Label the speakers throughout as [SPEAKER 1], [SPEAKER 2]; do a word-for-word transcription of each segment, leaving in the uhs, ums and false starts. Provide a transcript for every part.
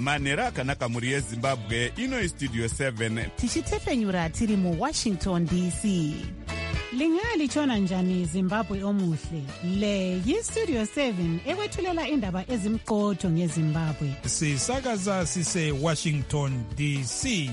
[SPEAKER 1] manhero akanaka mhuri yezimbabwe. Ino istudio seven
[SPEAKER 2] tichitefenyura tiri muwashington D C.
[SPEAKER 3] Lingalitshona njani Zimbabwe omuhle? Le yistudio seven ekwethulela indaba ezimqotho ngeZimbabwe.
[SPEAKER 4] Sisakaza sise Washington D C.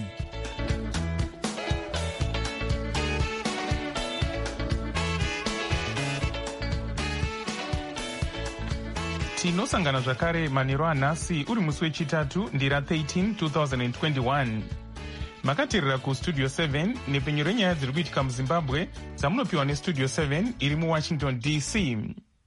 [SPEAKER 5] Tinosangana zvakare manhero anhasi uri musi wechitatu ndira thirteen twenty twenty-one. Makateerera kustudio seven nepenyu renyaya dziri kuitika muZimbabwe dzamunopiwa nestudio seven iri muWashington D C.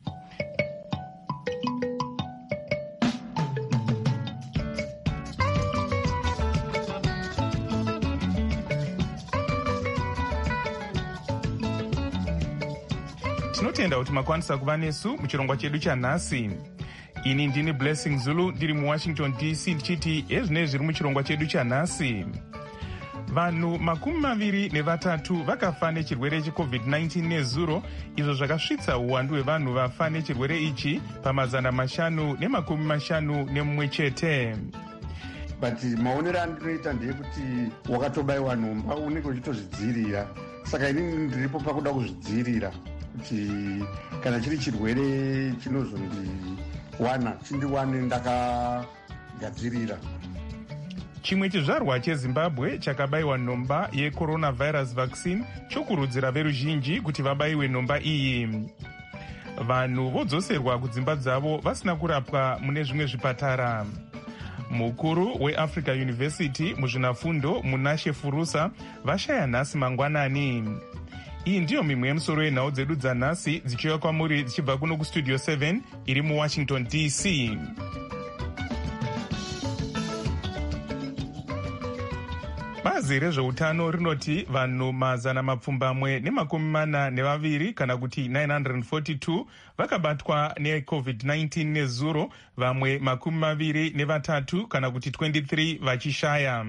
[SPEAKER 5] Tinotenda kuti makwanisa kuva nesu muchirongwa chedu chanhasi. Ini ndini Blessing Zulu ndiri muWashington D C ndichiti ezvinei zviri muchirongwa chedu chanhasi. Vanhu makumi maviri nevatatu vakafa nechirwere checovid nineteen nezuro, izvo zvakasvitsa uwandu hwevanhu vafa nechirwere ichi pamazana mashanu nemakumi mashanu nemumwe chete.
[SPEAKER 6] But maonero andinoita ndeyekuti wakatobayiwa nhomba unenge uchitozvidzivirira. Saka inini ndiripo pakuda kuzvidzivirira kuti kana chiri chirwere chinozondiwana chindiwane ndakagadzirira.
[SPEAKER 5] Chimwe chizvarwa cheZimbabwe chakabayiwa nhomba yecoronavirus vaccine chokurudzira veruzhinji kuti vabayiwe nhomba iyi. Vanhu vodzoserwa kudzimba dzavo vasina kurapwa mune zvimwe zvipatara. Mukuru weAfrica University muzvinafundo Munashe Furusa vashaya nhasi mangwanani. Iyi ndiyo mimwe yemusoro yenhau dzedu dzanhasi dzichiuya kwamuri dzichibva kuno kustudio seven iri muWashington D C. Bazi rezveutano rinoti vanhu mazana mapfumbamwe nemakumi mana nevaviri kana kuti nine hundred forty-two vakabatwa necovid nineteen nezuro, vamwe makumi maviri nevatatu kana kuti twenty-three vachishaya.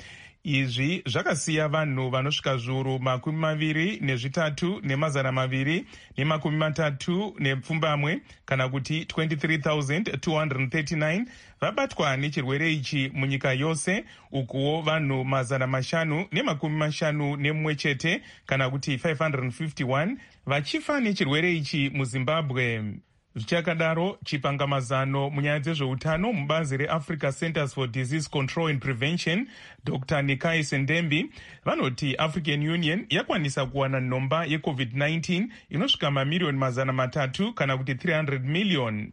[SPEAKER 5] Izvi zvakasiya vanhu vanosvika zviuru makumi maviri nezvitatu nemazana maviri nemakumi matatu nepfumbamwe kana kuti twenty-three thousand two hundred thirty-nine vabatwa nechirwere ichi munyika yose, ukuwo vanhu mazana mashanu nemakumi mashanu nemumwe chete kana kuti five hundred fifty-one vachifa nechirwere ichi muZimbabwe. Zvichakadaro, chipangamazano munyaya dzezveutano mubazi reAfrica Centers for Disease Control and Prevention Doctor Nikai Sendembi vanoti African Union yakwanisa kuwana nhomba yecovid nineteen inosvika mamiliyoni mazana matatu kana kuti three hundred million.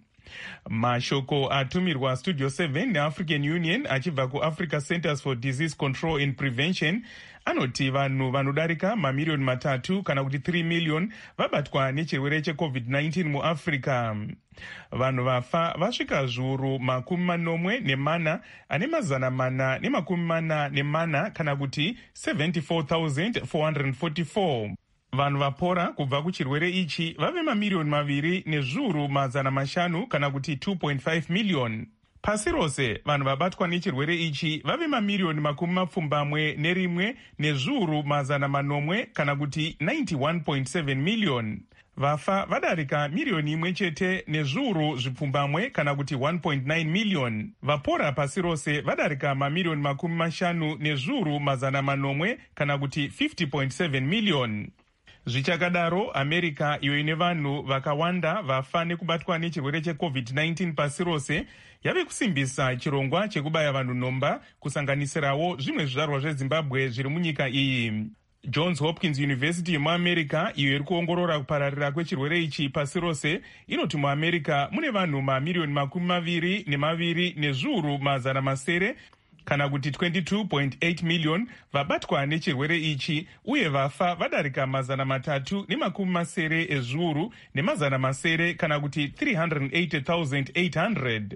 [SPEAKER 5] Mashoko atumirwa studio seven neAfrican Union achibva kuAfrica Centers for Disease Control and Prevention anoti vanhu vanodarika mamiliyoni matatu kana kuti three million vabatwa nechirwere checovid nineteen muAfrica. Vanhu vafa vasvika zviuru makumi manomwe nemana ane mazana mana nemakumi mana nemana kana kuti seventy-four thousand four hundred forty-four. Vanhu vapora kubva kuchirwere ichi vave mamiliyoni maviri nezviuru mazana mashanu kana kuti two point five million. Pasi rose vanhu vabatwa nechirwere ichi vave mamiliyoni makumi mapfumbamwe nerimwe nezviuru mazana manomwe kana kuti ninety-one point seven million. Vafa vadarika miliyoni imwe chete nezviuru zvipfumbamwe kana kuti one point nine million. Vapora pasi rose vadarika mamiliyoni makumi mashanu nezviuru mazana manomwe kana kuti fifty point seven million. Zvichakadaro, America iyo ine vanhu vakawanda vafa nekubatwa nechirwere checovid nineteen pasi rose yave kusimbisa chirongwa chekubaya vanhu nhomba kusanganisirawo zvimwe zvizvarwa zveZimbabwe zviri munyika iyi. Johns Hopkins University muAmerica iyo iri kuongorora kupararira kwechirwere ichi pasi rose inoti muAmerica mune vanhu mamiliyoni makumi maviri nemaviri nezviuru mazana masere kana kuti twenty-two point eight million vabatwa nechirwere ichi, uye vafa vadarika mazana matatu nemakumi masere ezviuru nemazana masere kana kuti three hundred eighty thousand eight hundred.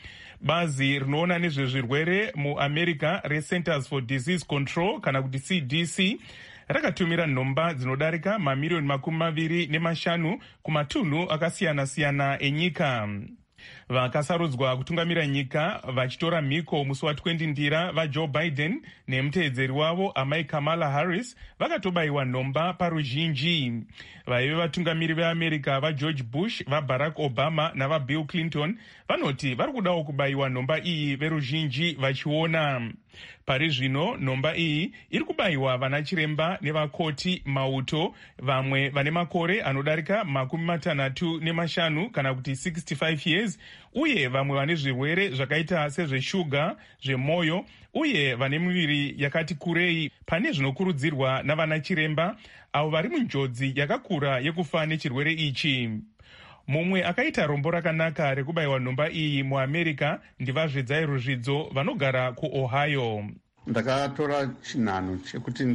[SPEAKER 5] Bazi rinoona nezvezvirwere muAmerica reCenters for Disease Control kana kuti C D C rakatumira nhomba dzinodarika mamiliyoni makumi maviri nemashanu kumatunhu akasiyana-siyana enyika. Vakasarudzwa kutungamira nyika vachitora mhiko musi wa20 ndira vajoe Biden nemuteedzeri wavo amai Kamala Harris vakatobayiwa nhomba paruzhinji. Vaive vatungamiri veAmerica vaGeorge Bush, vaBarack Obama navaBill Clinton vanoti vari kudawo kubayiwa nhomba iyi veruzhinji vachiona. Pari zvino nhomba iyi iri kubayiwa vana chiremba nevakoti mauto, vamwe vane makore anodarika makumi matanhatu nemashanu kana kuti sixty-five years, uye vamwe vane zvirwere zvakaita sezveshuga, zvemwoyo uye vane miviri yakati kurei, pane zvinokurudzirwa navana chiremba avo vari munjodzi yakakura yekufa nechirwere ichi. Mumwe akaita rombo rakanaka rekubayiwa nhomba iyi muAmerica ndivazvedzai Ruzvidzo vanogara kuOhio.
[SPEAKER 6] Ndakatora chinhano chekuti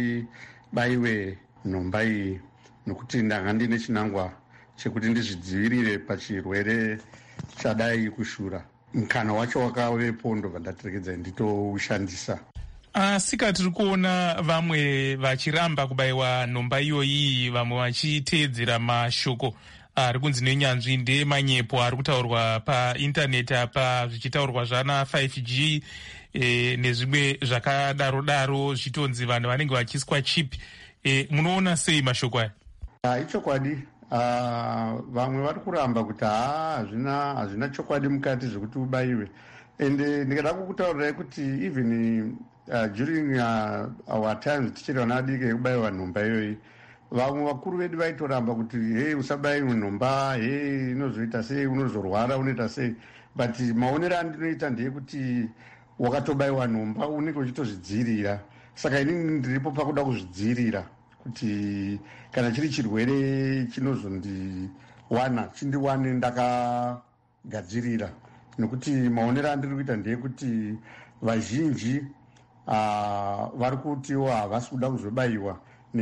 [SPEAKER 6] ndibayiwe nhomba iyi nokuti ndanga ndine chinangwa chekuti ndizvidzivirire pachirwere chadai kushura. Mukana wacho wakavepo, ndobva ndatirekedza nditoushandisa.
[SPEAKER 5] Asi tiri kuona vamwe vachiramba kubayiwa nhomba iyoyi, vamwe vachiteedzera mashoko ari kunzi nenyanzvi ndeemanyepo ari kutaurwa paintaneti apa, zvichitaurwa zvana five G e, nezvimwe zvakadaro daro, zvichitonzi vanhu vanenge vachiiswa chip. E, munoona sei mashoko aya?
[SPEAKER 6] Uh, ichokwadi. Uh, vamwe vari kuramba kuti haa hazvina hazvina chokwadi mukati zvekuti ubayiwe. Ende ndikada kukutaurirai kuti even uh, during uh, our times tichiri vana vadiki yekubayiwa nhomba iyoyi, vamwe vakuru vedu vaitoramba kuti hei usabayiwe nhomba, hei inozoita sei, unozorwara, unoita sei. But maonero andinoita ndeyekuti wakatobayiwa nhomba unenge uchitozvidzivirira. Saka inini ndiripo pakuda kuzvidzivirira kuti kana chiri chirwere chinozondiwana chindiwane ndakagadzirira. Nekuti maonero andiri kuita ndeyekuti vazhinji uh, vari kutiwo havasi kuda kuzobayiwa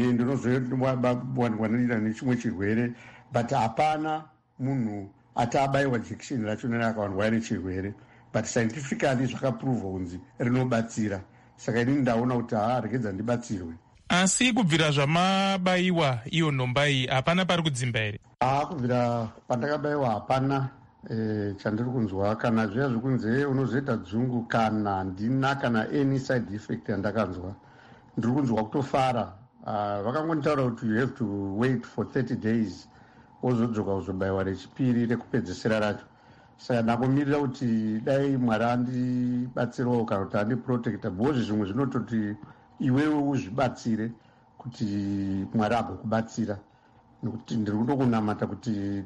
[SPEAKER 6] ndinozowanira nechimwe chirwere, but hapana munhu ati abayiwa jekisheni racho nene akawanwa nechirwere. But scientifically zvakapuruvwa kunzi rinobatsira. Saka inini ndaona kuti haa regedza ndibatsirwe.
[SPEAKER 5] Asi kubvira zvamabayiwa iyo nhomba iyi hapana pari kudzimba here?
[SPEAKER 6] Haa, kubvira pandakabayiwa hapana e, chandiri kunzwa. Kana zviya zvekunzi unozoita dzungu kana handina kana any side effect yandakanzwa, ndiri kunzwa kutofara. Uh, vakangonditaura kuti you have to wait for thirty days wozodzoka kuzobayiwa rechipiri rekupedzesera racho. Saka ndakumirira kuti dai Mwari andibatsirawo kana kuti andiprotecta, bhozvi zvimwe zvinototi iwewe uzvibatsire kuti Mwari agokubatsira. Nekuti ndiri kutokunamata kuti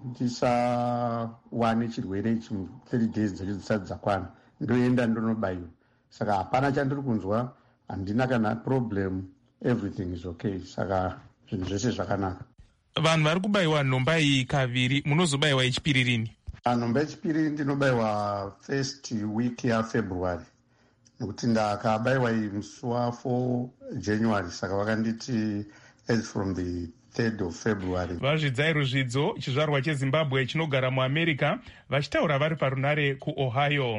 [SPEAKER 6] ndisawane chirwere ichi thirty days dzacho dzisati dzakwana ndoenda ndonobayiwa. Saka hapana chandiri kunzwa, handina kana problem, everything is okay. Saka zvinhu zvese zvakanaka.
[SPEAKER 5] Vanhu vari kubayiwa nhomba iyi kaviri, munozobayiwa yechipiri rini?
[SPEAKER 6] Nhomba yechipiri ndinobayiwa first week yaFebruary, nekuti ndakabayiwa iyi musi wa4 January, saka vakanditi as from the third of February.
[SPEAKER 5] Vazvidzai Ruzvidzo, chizvarwa cheZimbabwe chinogara muAmerica, vachitaura vari parunare kuOhio.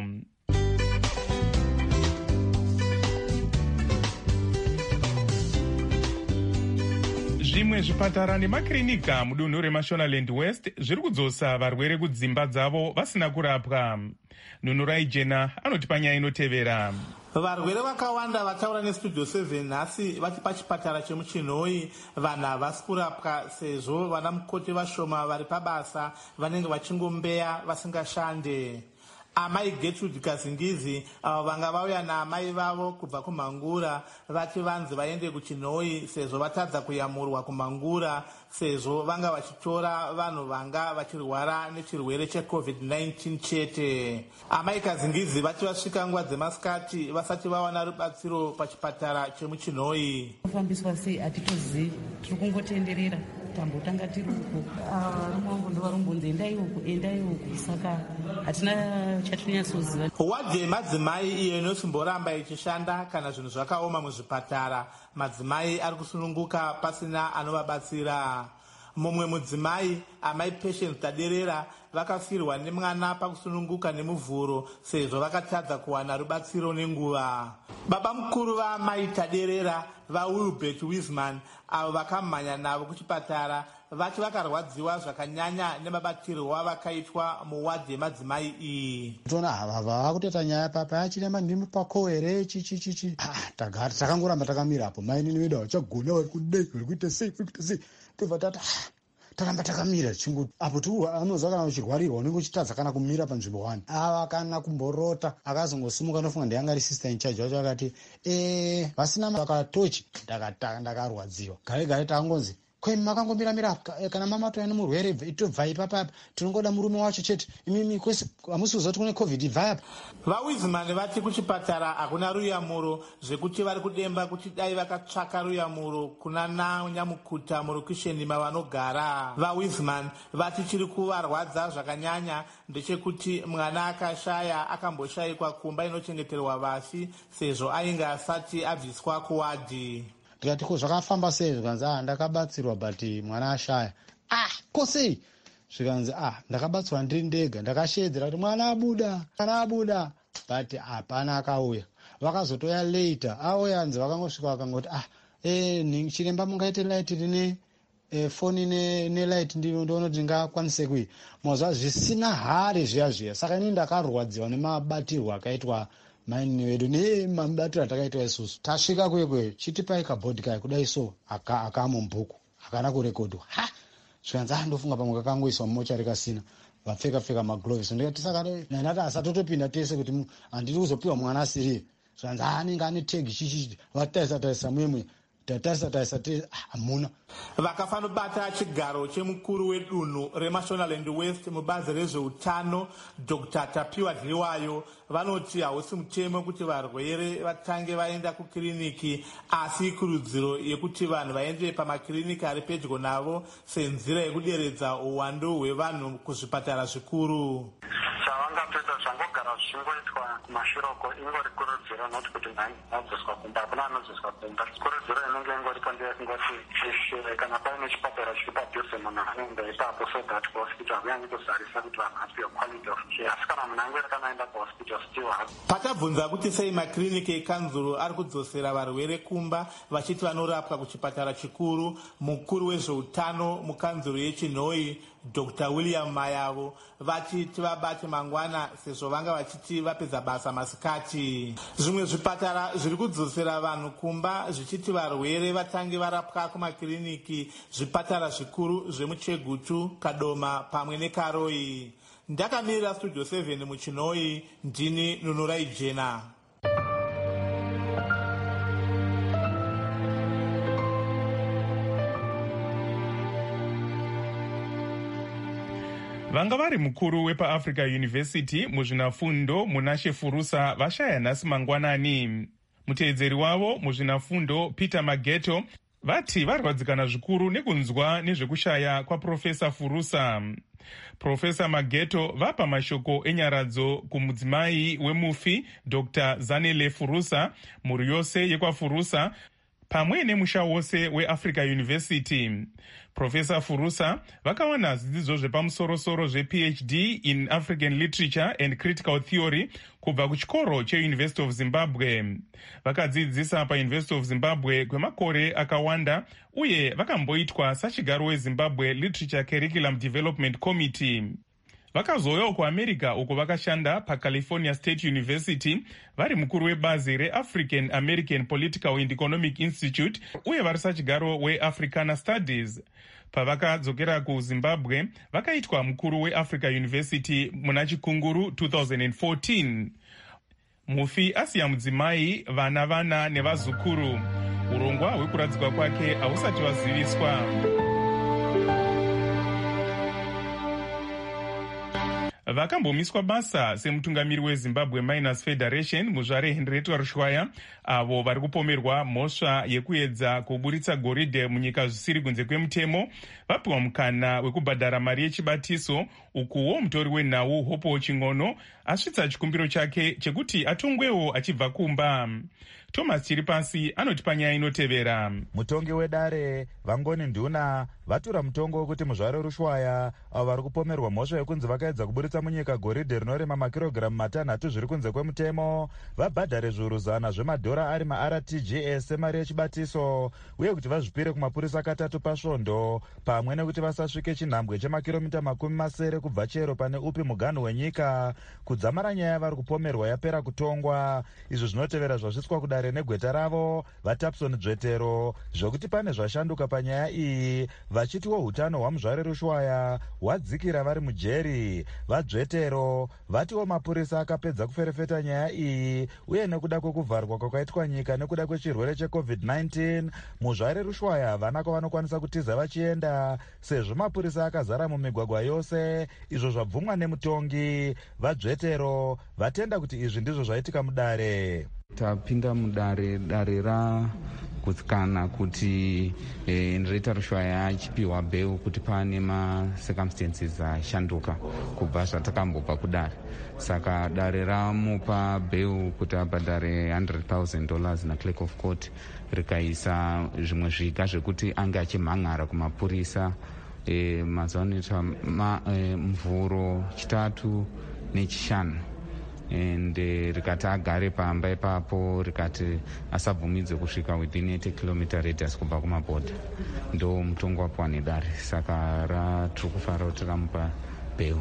[SPEAKER 5] Zvimwe zvipatara nemakirinika mudunhu reMashonaland West zviri kudzosa varwere kudzimba dzavo vasina kurapwa. Nunurai Jena anoti panyaya inotevera.
[SPEAKER 7] Varwere vakawanda vataura nestudio seven nhasi vati pachipatara chemuchinhoi vanhu havasi kurapwa sezvo vana mukoti vashoma vari pabasa vanenge vachingombeya vasingashande. Amai Gertrude Kazingizi avo vanga vauya naamai vavo kubva kuMhangura vati vanzi vaende kuChinhoi sezvo vatadza kuyamurwa kuMhangura sezvo vanga vachitora vanhu vanga vachirwara nechirwere checovid nineteen chete. Amai Kazingizi vati vasvika nguva dzemasikati vasati vawana rubatsiro pachipatara chemuChinhoi.
[SPEAKER 8] Kufambiswa sei hatitozivi, tiri kungotenderera tambotanga tiri uko. Varume vangu ndovarumbonzi endai uku endai uku, saka hatina chatinyasoziva.
[SPEAKER 7] Wadhi yemadzimai iyo inosimboramba ichishanda kana zvinhu zvakaoma muzvipatara, madzimai ari kusununguka pasina anovabatsira. mumwe mudzimai, amai Patience Taderera, vakafirwa nemwana pakusununguka nemuvhuro sezvo vakatadza kuwana rubatsiro nenguva. Baba mukuru vaamai Taderera, vaWilbert Wiseman, avo vakamhanya navo kuchipatara, vati vakarwadziwa zvakanyanya nemabatirwa vakaitwa muwadhi yemadzimai iyi.
[SPEAKER 9] Tona ava vakuteta nyaya papa yachirema ndimi pako here chichichichi. Ah, tagara takangoramba takamira hapo. Mai nini weda wachagona vari kudai vari kuita sei vari kuita sei. Tobva tata taramba takamira chingu apo tu anozwa kana uchirwarirwa unenge uchitadza kana kumira panzvimbo wani. Ava kana kumborota akazongosimuka nofunga ndiyanga ari sister in charge wacho akati eh vasina vakatochi ndakarwadziwa. Gare gare tangonzi kwemi makangomira-mira kana mama toya nemurwere tobva ipapa tinongoda murume wacho chete imimi kwese hamusi kuzoti kune covid ibva apa.
[SPEAKER 7] VaWiseman vati kuchipatara hakuna ruyamuro zvekuti vari kudemba kuti dai vakatsvaka ruyamuro kuna nanyamukuta murokisheni mavanogara. VaWiseman vati chiri kuvarwadza zvakanyanya ndechekuti mwana akashaya akamboshayikwa kumba inochengeterwa vasi sezvo ainge asati abviswa kuwadhi.
[SPEAKER 9] Ndikati ko zvakafamba sei zvikanzi ah ndakabatsirwa but mwana ashaya. Ah kosei zvikanzi ah ndakabatsirwa ndiri ndega ndakashedzera kuti mwana abuda mwana abuda but hapana akauya. Vakazotoya later auya anzi vakangosvika vakangoti ah eh chiremba mungaite light rine eh, foni ne, ne light ndinoona kuti ndingakwanise kui mazva zvisina hari zviya zviya. Saka ini ndakarwadziwa nemabatirwo akaitwa maini wedu nemabatiro atakaitwa isusu. Tasvika kwekwe chitipai kabhodhi kaya kudai so akamo mubhuku akana kurekodwa. Ha zvikanzi andofunga pamwe kakangoiswa mumochari kasina vapfeka pfeka magloves. Ndikati saka nanata asatotopinda tese kuti handiri kuzopiwa mwana asiri. Zvikanzi anenge ane tag chichi vataisa taisa mwemwe tatarisa tarisa hamuna.
[SPEAKER 7] Vakafanobata chigaro chemukuru wedunhu reMashonaland West mubazi rezveutano Doctor Tapiwa Dliwayo vanoti hausi mutemo kuti varwere vatange vaenda kukiriniki, asi ikurudziro yekuti vanhu vaende pamakiriniki ari pedyo navo senzira yekuderedza uwandu hwevanhu kuzvipatara zvikuru.
[SPEAKER 10] Zvavangapedza zvangogara zvichingoitwa kumashiroko ingori kurudziro noti kuti nadzoswa kumba hakuna anodzoswa kumba. Kurudziro inenge ingoripo ndeyekungoti kana paine chipatara chiri padhuze munhu anoenda ipapo so that kuhospital hakunyanyi kuzarisa kuti vanhu vapiwe quality of care. Asi kana munhu angori kana aenda kuhospital still hapo.
[SPEAKER 7] Patabvunza kuti sei makiriniki ekanzuro ari kudzosera varwere kumba vachiti vanorapwa kuchipatara chikuru, mukuru wezveutano mukanzuro yechinhoi Doctor William Mayavo vati tivabate mangwana sezvo vanga vachiti vapedza basa masikati. Zvimwe zvipatara zviri kudzosera vanhu kumba zvichiti varwere vatange varapwa kumakiriniki zvipatara zvikuru zvemuChegutu, Kadoma pamwe neKaroi. Ndakamirira Studio seven muChinhoi, ndini Nunurai Jena.
[SPEAKER 5] Vanga vari mukuru wepaAfrica University muzvinafundo munashe Furusa vashaya nhasi mangwanani. Muteedzeri wavo muzvinafundo Peter Mageto vati varwadzikana zvikuru nekunzwa nezvekushaya kwaProfesa Furusa. Profesa Mageto vapa mashoko enyaradzo kumudzimai wemufi Doctor Zanele Furusa, mhuri yose yekwaFurusa pamwe nemusha wose weAfrica University. Profesa Furusa vakawana zvidzidzo zvepamusoro-soro zvePhD in African Literature and Critical Theory kubva kuchikoro cheUniversity of Zimbabwe. Vakadzidzisa paUniversity of Zimbabwe kwemakore akawanda uye vakamboitwa sachigaro weZimbabwe Literature Curriculum Development Committee. Vakazouyawo kuAmerica uko vakashanda paCalifornia State University vari mukuru webazi reAfrican American Political and Economic Institute uye vari sachigaro weAfricana Studies. Pavakadzokera kuZimbabwe vakaitwa mukuru weAfrica University muna Chikunguru two thousand fourteen. Mufi asiya mudzimai, vana vana nevazukuru. Urongwa hwekuradzikwa kwake hausati waziviswa. Vakambomiswa basa semutungamiri weZimbabwe Miners Federation muzvare Henrietta Rushwaya, avo vari kupomerwa mhosva yekuedza kuburitsa goridhe munyika zvisiri kunze kwemutemo, vapiwa mukana wekubhadhara mari yechibatiso, ukuwo mutori wenhau Hopo Ching'ono asvitsa chikumbiro chake chekuti atongwewo achibva kumba. Thomas Chiripasi anoti panyaya inotevera.
[SPEAKER 11] Mutongi wedare Vangoni Nduna vatura mutongo wekuti muzvare rushwaya avo vari kupomerwa mhosva yekunzi vakaedza kuburitsa munyika goridhe rinorema makirogiramu matanhatu zviri kunze kwemutemo vabhadhare zviuru zana zvemadhora ari ma-R T G S semari yechibatiso uye kuti vazvipire kumapurisa katatu pasvondo pamwe nekuti vasasvike chinhambwe chemakiromita makumi masere kubva chero pane upi muganhu wenyika. Kudzamara nyaya yavari kupomerwa yapera kutongwa. Izvo zvinotevera zvasvitswa kudare negweta ravo vaTapson Dzvetero zvokuti pane zvashanduka panyaya iyi, vachitiwo hutano hwamuzvare rushwaya hwadzikira vari mujeri. VaDzvetero vatiwo mapurisa akapedza kuferefeta nyaya iyi uye nekuda kwekuvharwa kwakaitwa nyika nekuda kwechirwere checovid nineteen muzvare rushwaya havana kwavanokwanisa kutiza vachienda sezvo mapurisa akazara mumigwagwa yose. Izvo zvabvumwa nemutongi. VaDzvetero vatenda kuti izvi ndizvo zvaitika mudare.
[SPEAKER 12] Tapinda mudare dare rakutsikana kuti eh, ndireta rushwaya achipiwa beu kuti pane macircumstances ashanduka kubva zvatakambobva kudare. Saka dare ramupa beu kuti abhadhare one hundred thousand dollars na clerk of court rikaisa zvimwe zviga zvekuti ange achimhan'ara kumapurisa e, mazuva anoita ma, e, mvuro chitatu nechishanu and uh, rikati agare pamba ipapo rikati asabvumidze kusvika within eighty kilometer radius kubva kumabhodha. Ndo mutongo wapuwa nedare. Saka ratiri kufara kuti ramupa beu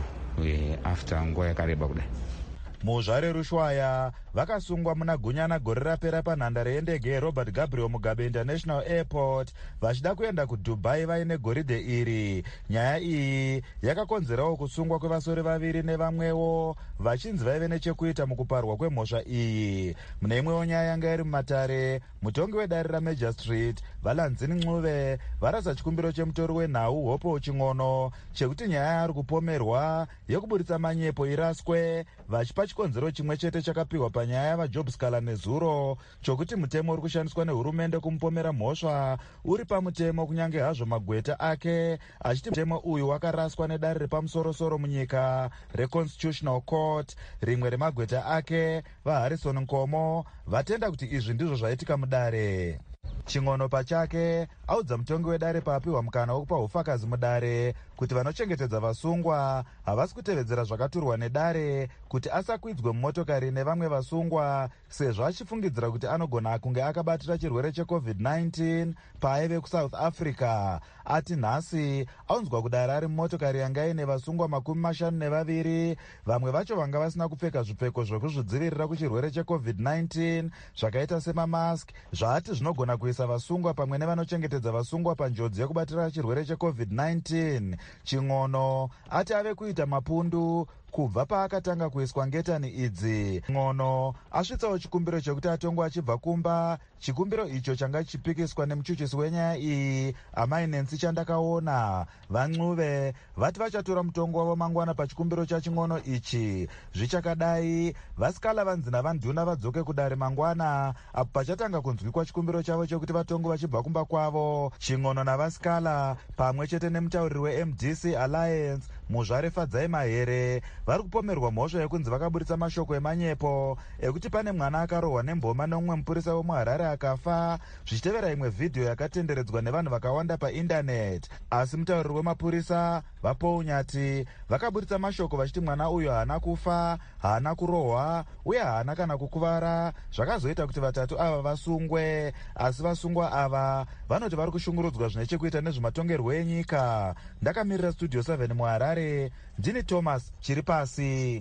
[SPEAKER 12] after nguva yakareba kudai.
[SPEAKER 11] Muzvare rushwaya vakasungwa muna gunyana gore rapera panhandare yendege yeRobert Gabriel Mugabe International Airport vachida kuenda kuDubai vaine goridhe iri. Nyaya iyi yakakonzerawo kusungwa kwevasori vaviri nevamwewo vachinzi vaive nechekuita mukuparwa kwemhosva iyi. Mune imwewo nyaya yanga iri mumatare, mutongi wedare raMajor Street Valanzini Ncube varasa chikumbiro chemutori wenhau Hopo Ching'ono chekuti nyaya yaari kupomerwa yekuburitsa manyepo iraswe vachipa chikonzero chimwe chete chakapiwa panyaya yavaJob Scala nezuro chokuti mutemo uri kushandiswa nehurumende kumupomera mhosva uri pamutemo kunyange hazvo magweta ake achiti mutemo uyu wakaraswa nedare repamusorosoro munyika reConstitutional Court. Rimwe remagweta ake vaHarrison Nkomo vatenda kuti izvi ndizvo zvaitika mudare. Ching'ono pachake audza mutongi wedare paapiwa mukana wekupa ufakazi mudare kuti vanochengetedza vasungwa havasi kutevedzera zvakaturwa nedare kuti asakwidzwe mumotokari nevamwe vasungwa sezvo achifungidzira kuti anogona kunge akabatira chirwere checovid nineteen paaive kuSouth Africa. Ati nhasi aunzwa kudare ari mumotokari yanga ine vasungwa makumi mashanu nevaviri, vamwe vacho vanga vasina kupfeka zvipfeko zvekuzvidzivirira kuchirwere checovid nineteen zvakaita semamask zvaati zvinogona kuisa vasungwa pamwe nevanochengetedza vasungwa panjodzi yekubatira chirwere checovid nineteen. Ching'ono ati ave kuita mapundu kubva paakatanga kuiswa ngetani idzi. Ng'ono asvitsawo chikumbiro chekuti atongwa achibva kumba. Chikumbiro icho changa chichipikiswa nemuchuchisi wenyaya iyi Amai Nancy Chandakaona. VaNcube vati vachatora mutongo wavo mangwana pachikumbiro chaching'ono ichi. Zvichakadai vaScala vanzi navaNduna vadzoke kudare mangwana apo pachatanga kunzwikwa chikumbiro chavo chekuti vatongo vachibva kumba kwavo. Ching'ono navaScala pamwe chete nemutauriri weM D C Alliance Muzvare Fadzai Mahere vari kupomerwa mhosva yekunzi vakaburitsa mashoko emanyepo ekuti pane mwana akarohwa nemboma nomumwe mupurisa wemuHarare akafa, zvichitevera imwe vhidhiyo yakatenderedzwa nevanhu vakawanda paindaneti. Asi mutauriri wemapurisa vaPaul Nyati vakaburitsa mashoko vachiti mwana uyu haana kufa, haana kurohwa uye haana kana kukuvara, zvakazoita kuti vatatu ava vasungwe. Asi vasungwa ava vanoti vari kushungurudzwa zvine chekuita nezvematongerwo enyika. Ndakamirira Studio seven muHarare, ndini Thomas Chiripasi.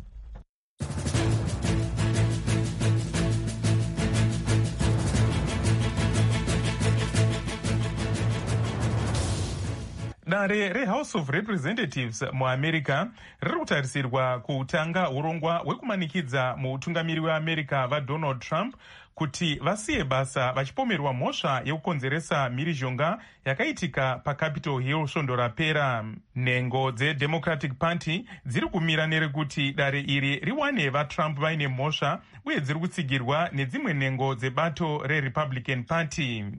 [SPEAKER 5] Dare reHouse of Representatives muAmerica riri kutarisirwa kutanga urongwa hwekumanikidza muutungamiri weAmerica vaDonald Trump kuti vasiye basa vachipomerwa mhosva yekukonzeresa mhirizhonga yakaitika paCapitol Hill svondo rapera. Nhengo dzeDemocratic Party dziri kumira nerekuti dare iri riwane vaTrump vaine mhosva uye dziri kutsigirwa nedzimwe nhengo dzebato reRepublican Party.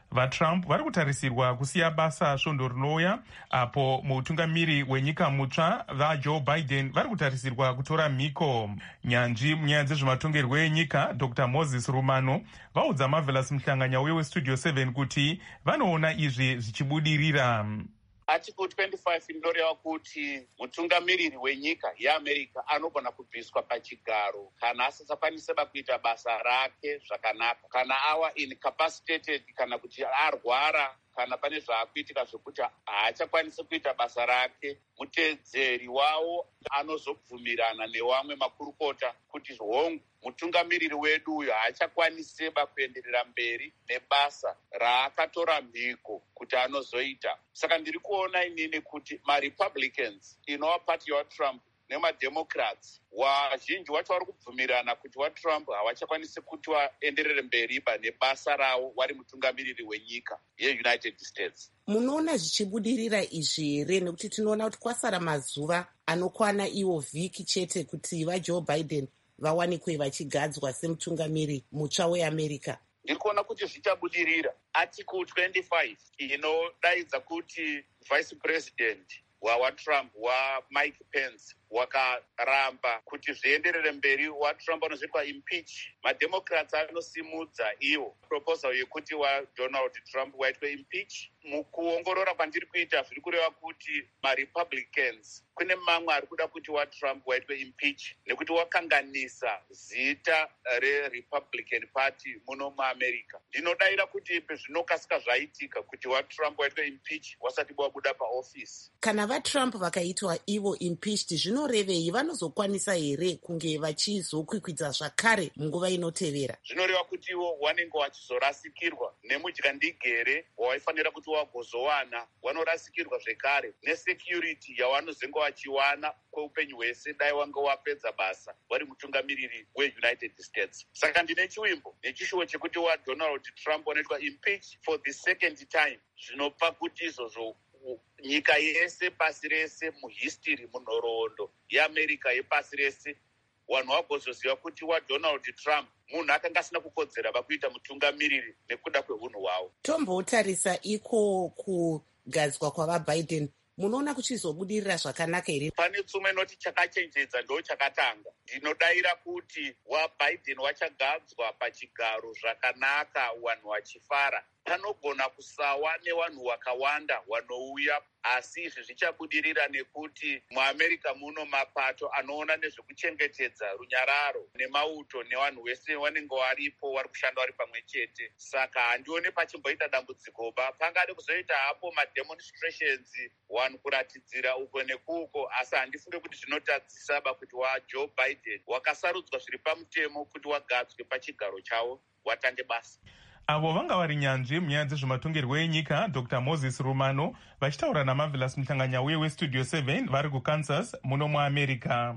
[SPEAKER 5] vatrump vari kutarisirwa kusiya basa svondo rinouya, apo mutungamiri wenyika mutsva vajoe biden vari kutarisirwa kutora mhiko. Nyanzvi munyaya dzezvematongerwo enyika Dr Moses Rumano vaudza Marvelous Mhlanganyauye westudio seven kuti vanoona izvi zvichibudirira.
[SPEAKER 13] Article twenty-five inoreva kuti mutungamiriri wenyika yeAmerica anogona kubviswa pachigaro kana asisakwaniseba kuita basa rake zvakanaka, kana awa incapacitated, kana kuti arwara, kana pane zvaakuitika zvokuti haachakwanisi kuita basa rake. Mutedzeri wawo anozobvumirana nevamwe makurukota kuti hongu, mutungamiriri wedu uyu haachakwaniseba kuenderera mberi nebasa raakatora mhiko kuti anozoita. Saka ndiri kuona inini kuti maRepublicans, inova pati yaTrump, nemademocrats wazhinji wacho vari kubvumirana kuti waTrump havachakwanisi kuti vaenderere mberiba nebasa ravo vari mutungamiriri wenyika yeUnited States.
[SPEAKER 14] Munoona zvichibudirira izvi here? Nekuti tinoona kuti kwasara mazuva anokwana iwo vhiki chete kuti vaJoe Biden vawanikwe vachigadzwa semutungamiri mutsva weAmerica.
[SPEAKER 13] Ndiri kuona kuti zvichabudirira. Article twenty-five inodaidza kuti vice president waTrump waMike Pence wakaramba kuti zvienderere mberi, waTrump anozoitwa impeach. Mademocrats anosimudza iwo proposal yekuti waDonald Trump waitwe impeach. Mukuongorora kwandiri kuita zviri kureva kuti maRepublicans kune mamwe ari kuda kuti waTrump waitwe impeach nekuti wakanganisa zita reRepublican Party muno muAmerica. Ndinodaira kuti pezvinokasika zvaitika kuti waTrump waitwe impeach wasati wabuda paofisi.
[SPEAKER 14] Kana vaTrump vakaitwa ivo impeached, zvinorevei vanozokwanisa here kunge vachizokwikwidza zvakare munguva inotevera?
[SPEAKER 13] Zvinoreva kuti ivo vanenge vachizorasikirwa nemudyandigere wavaifanira kuti wagozowana, vanorasikirwa zvekare nesecurity yavanozenge vachiwana kweupenyu hwese dai wanga wapedza basa vari mutungamiriri weUnited States. Saka ndine chiwimbo nechishuwo chekuti waDonald Trump wanoitwa impeach for the second time. Zvinopa kuti izvozvo nyika yese pasi rese muhistory, munhoroondo yeAmerica yepasi rese, vanhu vagozoziva kuti waDonald Trump munhu akanga asina kukodzera vakuita mutungamiriri nekuda kweunhu hwavo.
[SPEAKER 14] Tombotarisa iko kugadzwa kwavaBiden, munoona kuchizobudirira zvakanaka here?
[SPEAKER 13] Pane tsumo inoti chakachenjedza ndo chakatanga. Ndinodaira kuti waBiden wachagadzwa pachigaro zvakanaka, vanhu vachifara. Panogona kusawa nevanhu vakawanda vanouya, asi izvi zvichabudirira nekuti muAmerica muno mapato anoona nezvekuchengetedza runyararo nemauto nevanhu vese vanenge varipo vari kushanda vari pamwe chete. Saka handione pachimboita dambudzikoba. Pangade kuzoita hapo mademonstrations, vanhu kuratidzira uko nekuko, asi handifunge kuti zvinotadzisaba kuti waJoe Biden wakasarudzwa zviri pamutemo kuti wagadzwe pachigaro chavo watange basa.
[SPEAKER 5] Avo vanga vari nyanzvi munyaya dzezvematongerwo enyika Dr Moses Rumano vachitaura naMarvelous Mhlanganyauye westudio seven vari kuKansas muno muAmerica.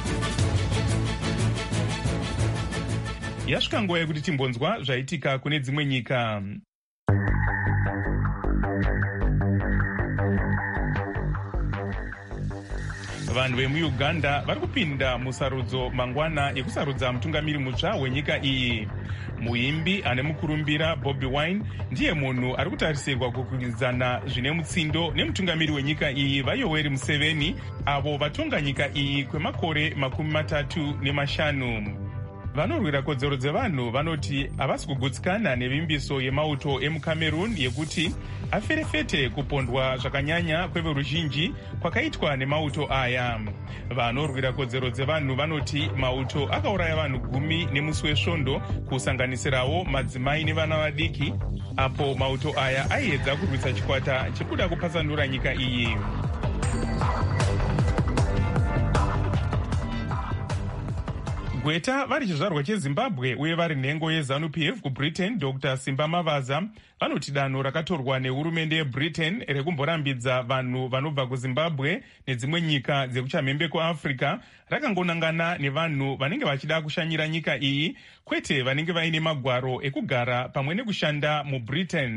[SPEAKER 5] Yasvika nguva yekuti timbonzwa zvaitika kune dzimwe nyika. Vanhu vemuUganda vari kupinda musarudzo mangwana yekusarudza mutungamiri mutsva wenyika iyi. Muimbi ane mukurumbira Bobi Wine ndiye munhu ari kutarisirwa kukwikwidzana zvine mutsindo nemutungamiri wenyika iyi vaYoweri Museveni, avo vatonga nyika iyi kwemakore makumi matatu nemashanu. Vanorwira kodzero dzevanhu vanoti havasi kugutsikana nevimbiso yemauto emuCameroon yekuti aferefete kupondwa zvakanyanya kweveruzhinji kwakaitwa nemauto aya. Vanorwira kodzero dzevanhu vanoti mauto akauraya vanhu gumi nemusi wesvondo, kusanganisirawo madzimai nevana vadiki, apo mauto aya aiedza kurwisa chikwata chekuda kupatsanura nyika iyi. Gweta vari chizvarwa cheZimbabwe uye vari nhengo yeZANU-P F kuBritain, Dr Simba Mavaza vanoti danho rakatorwa nehurumende yeBritain rekumborambidza vanhu vanobva kuZimbabwe nedzimwe nyika dzekuchamhembe kuAfrica rakangonangana nevanhu vanenge vachida kushanyira nyika iyi, kwete vanenge vaine magwaro ekugara pamwe nekushanda muBritain.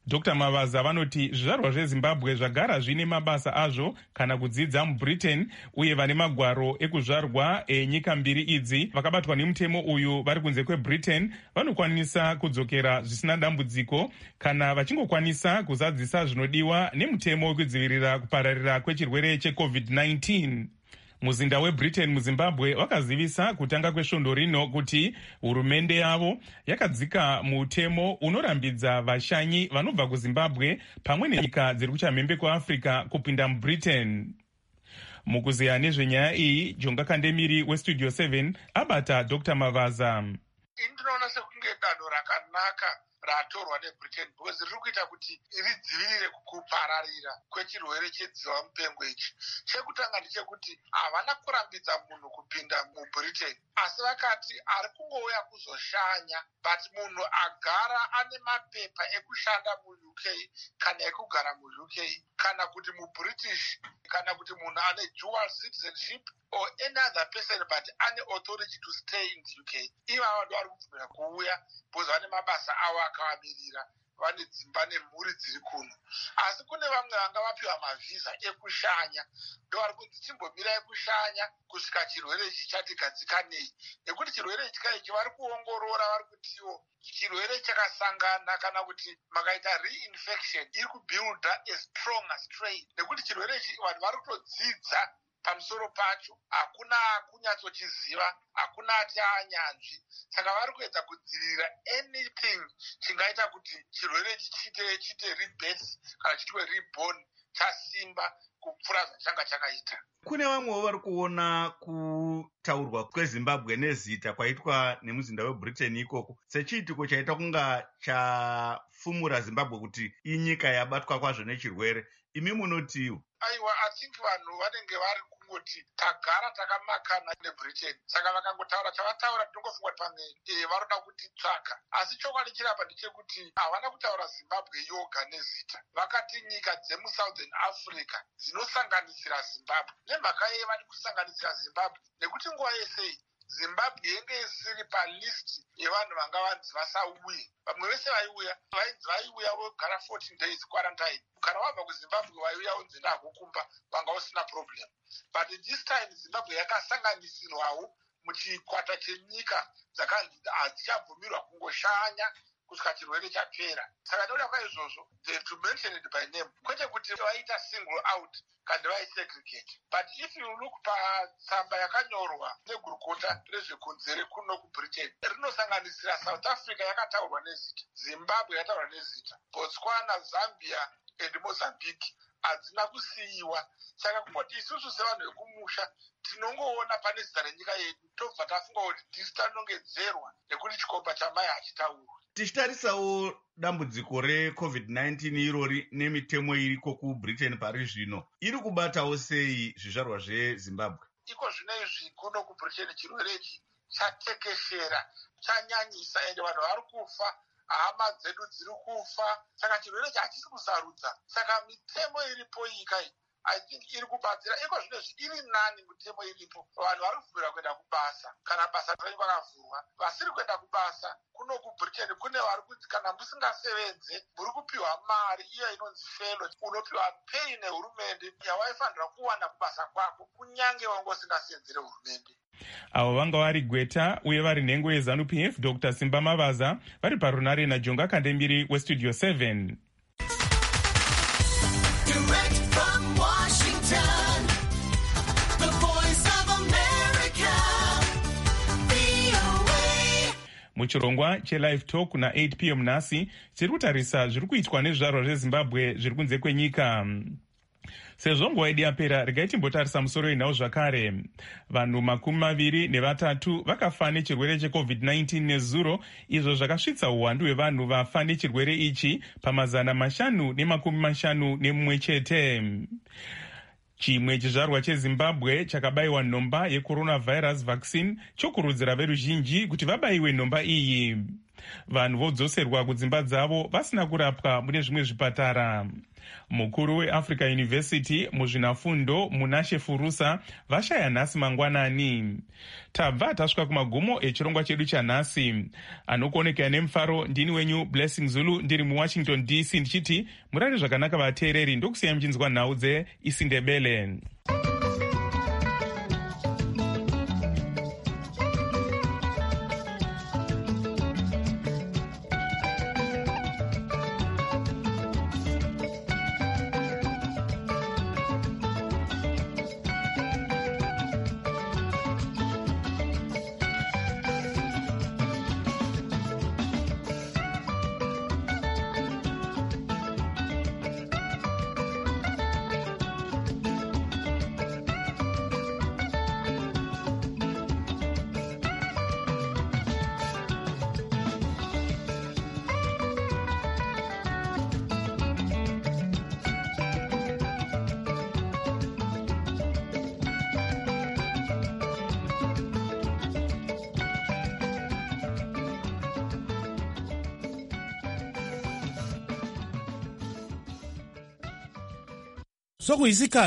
[SPEAKER 5] dr Mavaza vanoti zvizvarwa zvezimbabwe zvagara zvine mabasa azvo kana kudzidza mubritain, uye vane magwaro ekuzvarwa enyika mbiri idzi vakabatwa nemutemo uyu vari kunze kwebritain vanokwanisa kudzokera zvisina dambudziko kana vachingokwanisa kuzadzisa zvinodiwa nemutemo wekudzivirira kupararira kwechirwere checovid nineteen. Muzinda webritain muzimbabwe wakazivisa kutanga kwesvondo rino kuti hurumende yavo yakadzika mutemo unorambidza vashanyi vanobva kuzimbabwe pamwe nenyika dziri kuchamhembe kweafrica kupinda mubritain. Mukuzeya nezvenyaya iyi, Jonga Kandemiri westudio seven abata dr Mavaza.
[SPEAKER 15] Ndinoona sekunge danho rakanaka ratorwa nebritain because riri kuita kuti ridzivirire kupararira kwechirwere chedziva mupengo ichi. Chekutanga ndechekuti havana kurambidza munhu kupinda mubritain, asi vakati ari kungouya kuzoshanya, but munhu agara ane mapepa ekushanda muuk kana ekugara muuk kana kuti mubritish kana kuti munhu ane dual citizenship or any other person but ane authority to stay in the U K. Ivava ndo vari kubvumira kuuya because vane mabasa avo akavamirira, vane dzimba nemhuri dziri kuno. Asi kune vamwe vanga vapiwa mavhisa ekushanya, ndo vari kunzi chimbomirai kushanya kusvika chirwere ichi chatigadzikanei, nekuti chirwere ichi ichi vari kuongorora, vari kutiwo chirwere chakasangana kana kuti makaita reinfection iri kubuilda a stronger strain, nekuti chirwere ichi vanhu vari kutodzidza pamusoro pacho, hakuna kunyatsochiziva, hakuna ati anyanzvi. Saka vari kuedza kudzivirira anything chingaita kuti chirwere ichi chite chite rebirth kana chitwe reborn chasimba kupfuura zvachanga chakaita.
[SPEAKER 16] Kune vamwewo vari kuona kutaurwa kwezimbabwe nezita kwaitwa nemuzinda webritain ikoko sechiitiko chaita kunga chafumura zimbabwe kuti inyika yabatwa kwazvo nechirwere. Imi munotiwo?
[SPEAKER 15] Aiwa, I think vanhu vanenge vari kungoti tagara takamakana nebritain, saka vakangotaura chavataura tinongofunga kuti pamwe e, varoda kuti tsvaka. Asi chokwadi chirapa ndechekuti havana kutaura zimbabwe yoga nezita, vakati nyika dzemusouthern africa dzinosanganisira zimbabwe. Nemhaka yeye vari kusanganisira zimbabwe nekuti nguva yese zimbabwe yenge isiri palisti yevanhu vanga vanzi vasauye. Vamwe vese vaiuya vainzi vaiuya vogara fourteen days quarantine, kana wabva kuzimbabwe waiuya unzi ndakukumba vanga usina problem. But this time zimbabwe yakasanganisirwawo muchikwata chenyika dzakanzi hadzichabvumirwa kungoshanya kusvika chirwere chapera. Saka ndoda kwaizvozvo they to mention it by name, kwete kuti vaita single out kandi vaisegregate. But if you look patsamba yakanyorwa negurukota rezvekunzere kuno kubritain, rinosanganisira South Africa yakataurwa nezita, Zimbabwe yakataurwa nezita, Botswana, Zambia and Mozambique hadzina kusiyiwa. Saka kungoti isusu sevanhu vekumusha tinongoona pane zita renyika yedu tobva tafunga kuti tisi tanongedzerwa nekuti chikomba chamai hachitaurwa.
[SPEAKER 16] Tichitarisawo dambudziko recovid nineteen irori nemitemo iriko kubritain pari zvino, iri kubatawo sei zvizvarwa zvezimbabwe?
[SPEAKER 15] Iko zvino izvi kuno kubritain chirwere ichi chatekeshera, chanyanyisa, ende vanhu vari kufa, hama dzedu dziri kufa. Saka chirwere ichi hachisi kusarudza. Saka mitemo iripo nyika iyi I think iri kubatsira. Iko zvino iri nani mitemo iripo, vanhu vari kubvira kuenda kubasa kana basa racho vakavhurwa. Vasiri kuenda kubasa kuno kubritain kune vari kuti kana musingasevenze muri kupiwa mari iyo inonzi felo, unopiwa pei nehurumende yawaifanira kuwana kubasa kwako kunyange wanga usingasenzere hurumende.
[SPEAKER 5] Avo vanga vari Gweta uye vari nhengo yeZANU-P F Dr Simba Mavaza vari parunare naJonga Kandemiri westudio seven. Muchirongwa chelive talk na eight p m nhasi tiri kutarisa zviri kuitwa nezvizvarwa zvezimbabwe zviri kunze kwenyika. Sezvo nguva yedu yapera, regai timbotarisa musoro wenhau zvakare. Vanhu makumi maviri nevatatu vakafa nechirwere checovid nineteen nezuro, izvo zvakasvitsa uwandu hwevanhu vafa nechirwere ichi pamazana mashanu nemakumi mashanu nemumwe chete. Chimwe chizvarwa cheZimbabwe chakabayiwa nhomba yecoronavirus vaccine chokurudzira veruzhinji kuti vabayiwe nhomba iyi. vanhu vodzoserwa kudzimba dzavo vasina kurapwa mune zvimwe zvipatara. Mukuru weAfrica University muzvinafundo Munashe Furusa vashaya nhasi mangwanani. Tabva tasvika kumagumo echirongwa chedu chanhasi. Anokuonekera nemufaro ndini wenyu Blessing Zulu ndiri muWashington D C ndichiti murare zvakanaka vateereri, ndokusiyai muchinzwa nhau dzeIsindebele.
[SPEAKER 17] Sokuyisika